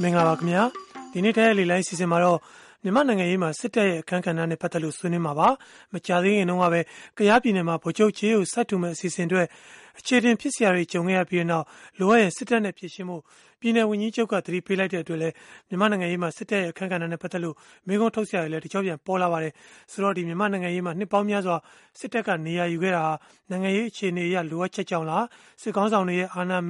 မင်္ဂလာပါခင်ဗျာဒီနေ့တည်းလေလိုင်းစီစဉ်မှာတော့မြန်မာနိုင်ငံရေးမှာစစ်တပ်ရဲ့အခမ်းကဏ္ဍနဲ့ပတ်သက်လို့ဆွေးနွေးမှာပါမကြာသေးခင်တုန်းကပဲကယားပြည်နယ်မှာဗိုလ်ချုပ်ချေးကိုစတ်တူမဲ့အစီအစဉ်အတွက်အခြေတင်ဖြစ်စရာတွေကြုံခဲ့ရပြီးနောက်လိုအပ်ရင်စစ်တပ်နဲ့ပြည်ရှင်းမှုပြည်내ဝန်ကြီးချုပ်ကသတိပေးလိုက်တဲ့အတွက်လည်းမြန်မာနိုင်ငံရေးမှာစစ်တပ်ရဲ့အခမ်းကဏ္ဍနဲ့ပတ်သက်လို့မိကုံးထုတ်စရာတွေလည်းတကြော့ပြန်ပေါ်လာပါတယ်ဆိုတော့ဒီမြန်မာနိုင်ငံရေးမှာနှစ်ပေါင်းများစွာစစ်တပ်ကနေရာယူခဲ့တာနိုင်ငံရေးအခြေအနေအရလိုအပ်ချက်ကြောင့်လားစစ်ကောင်းဆောင်တွေရဲ့အာဏာ